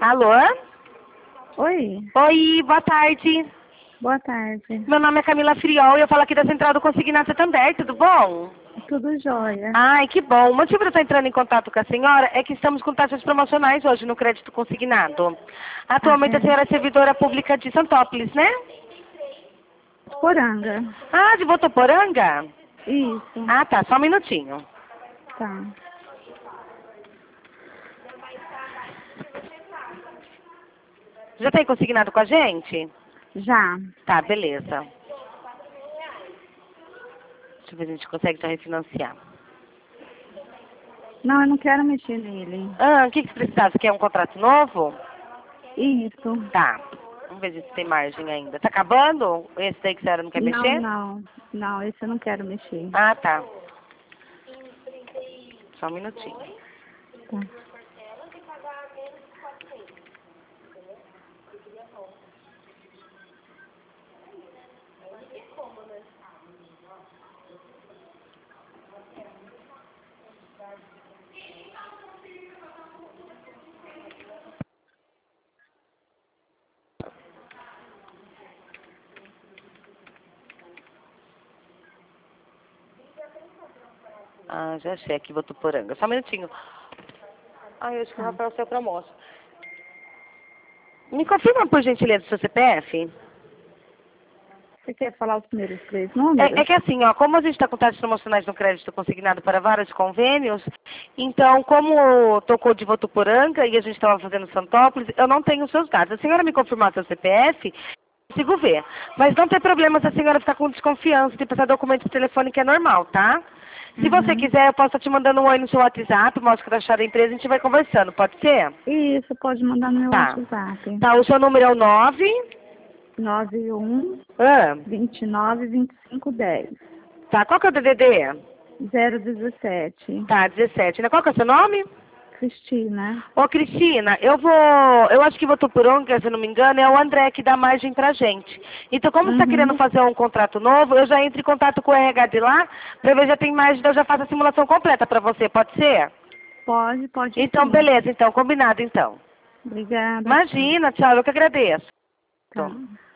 Alô? Oi, Oi, boa tarde. boa tarde. Meu nome é Camila Friol e eu falo aqui da Central do Consignado Santander, tudo bom? Tudo jóia. Ai, que bom. O motivo de eu estar entrando em contato com a senhora é que estamos com taxas promocionais hoje no crédito consignado. Ah, Atualmente a senhora é servidora pública de Santópolis, né? Poranga. Ah, de Votuporanga? Isso, Ah, tá, só um minutinho. tá. Já tem consignado com a gente? Já. Tá, beleza. Deixa eu ver se a gente consegue já refinanciar. Não, eu não quero mexer nele. Ah, o que você precisava? Você quer um contrato novo? Isso. Tá. Vamos ver se tem margem ainda. Tá acabando? Esse daí que a senhora não quer Não, mexer? não. Não, esse eu não quero mexer. Ah, tá. Só um minutinho. Tá. Ah, já achei aqui, Votuporanga. Só um minutinho. Ah, eu acho que o Tá. Rafael saiu pra almoço. Me confirma, por gentileza, o seu CPF? Você quer falar os primeiros três É números? que assim, ó, como a gente está com taxas promocionais no crédito consignado para vários convênios, então, como tocou de Votuporanga e a gente estava fazendo Santópolis, eu não tenho os seus dados. A senhora me confirmar seu CPF, consigo ver. Mas não tem problema se a senhora ficar com desconfiança de passar documento por telefone, que é normal, tá? Se você Uhum. quiser, eu posso estar te mandando um oi no seu WhatsApp, mostra o crachá da empresa e a gente vai conversando, pode ser? Isso, pode mandar no meu Tá. WhatsApp. Tá, o seu número é o 9. 91 Ah, 29 25 10 tá, qual que é o DDD? 017. Tá, 17, né? Qual que é o seu nome? Cristina. Ô, Cristina, eu acho que Votuporanga, se eu não me engano, é o André que dá margem pra gente. Então, como você está querendo Uhum. fazer um contrato novo, eu já entro em contato com o RH de lá, pra ver se já tem margem, eu já faço a simulação completa pra você, pode ser? Pode Então, sim. beleza, então, combinado, então. Obrigada, tchau. Imagina, tchau, eu que agradeço. Tá.